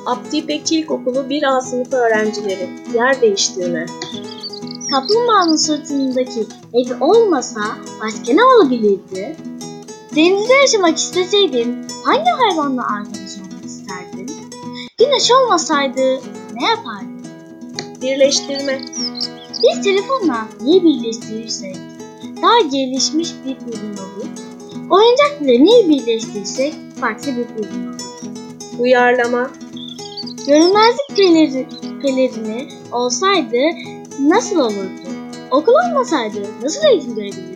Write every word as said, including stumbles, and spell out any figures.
Abdi İpekçi İlkokulu bir A sınıfı öğrencileri. Yer değiştirme. Kaplumbağanın sırtındaki evi olmasa başka ne olabilirdi? Denizde yaşamak isteseydin hangi hayvanla arkadaş olmak isterdin? Güneş olmasaydı ne yapardın? Birleştirme. Bir telefonla neyi birleştirirsek daha gelişmiş bir ürün olur. Oyuncak ile neyi birleştirirsek farklı bir ürün olur. Uyarlama. Görünmezlik peleri, pelerini olsaydı nasıl olurdu? Okul olmasaydı nasıl eğitim görebilirdik?